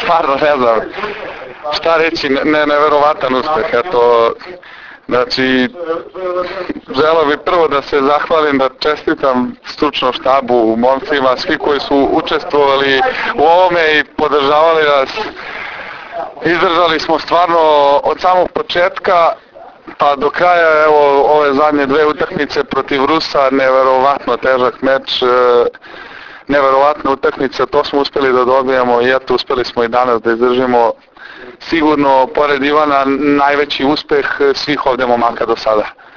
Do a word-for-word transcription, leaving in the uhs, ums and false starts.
stvarno ne znam šta reći, ne, neverovatan uspeh, eto, znači, želeo bih prvo da se zahvalim, da čestitam stručnom štabu, momcima, svi koji su učestvovali u ovome i podržavali nas. Izdržali smo stvarno od samog početka pa do kraja, evo, ove zadnje dve utakmice protiv Rusa, neverovatno težak meč, neverovatna utakmica, to smo uspjeli da dobijemo i eto, uspjeli smo i danas da izdržimo. Sigurno, pored Ivana, najveći uspeh svih ovdje momaka do sada.